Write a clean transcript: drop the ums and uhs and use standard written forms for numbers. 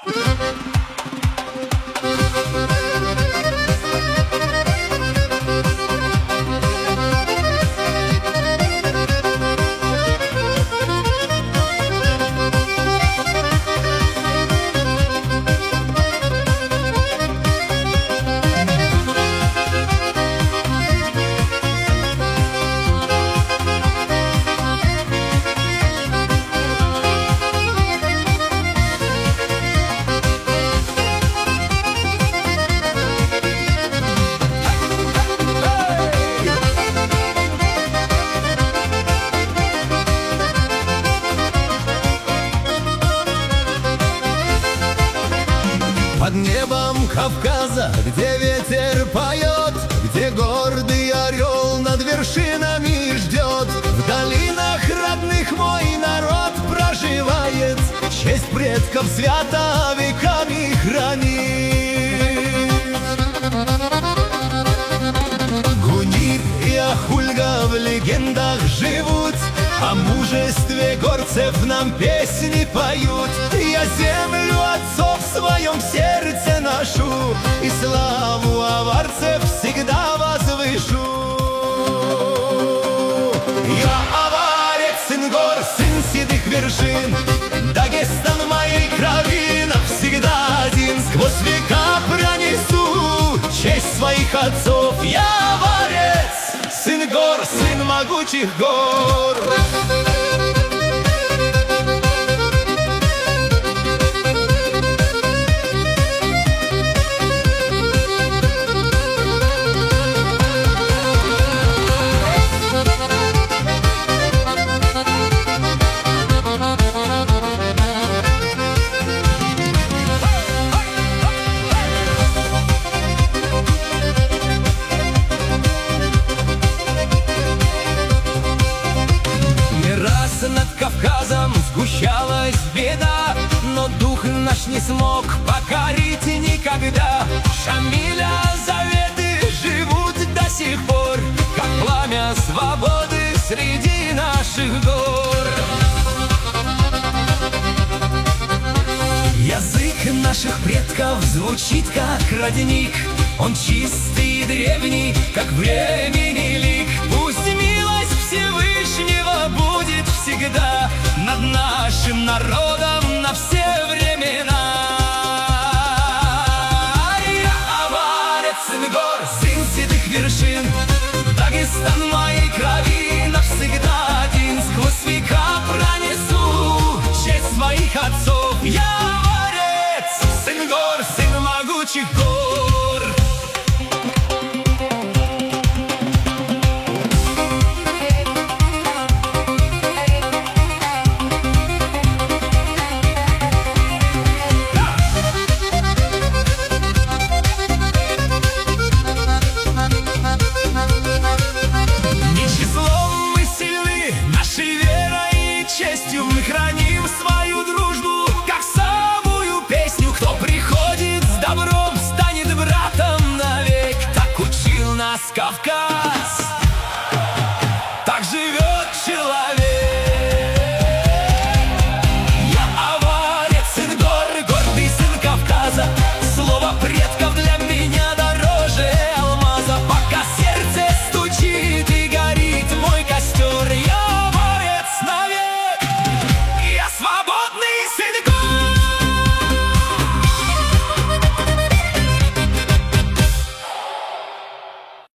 Под небом Кавказа, где ветер поет, где гордый орел над вершинами ждет, в долинах родных мой народ проживает, честь предков свято веками хранит. Гунир и Ахульга в легендах живут, о мужестве горцев нам песни поют. Я землю отцов в своем сердце ношу, и славу аварцев всегда возвышу. Я аварец, сын гор, сын седых вершин, Дагестан моей крови навсегда один. Сквозь века пронесу честь своих отцов. Я аварец, сын гор, сын могучих гор. Над Кавказом сгущалась беда, но дух наш не смог покорить никогда. Шамиля заветы живут до сих пор, как пламя свободы среди наших гор. Язык наших предков звучит как родник, он чистый и древний, как времени лик. Пусть милость Всевышнего будет всегда над нашим народом на все времена.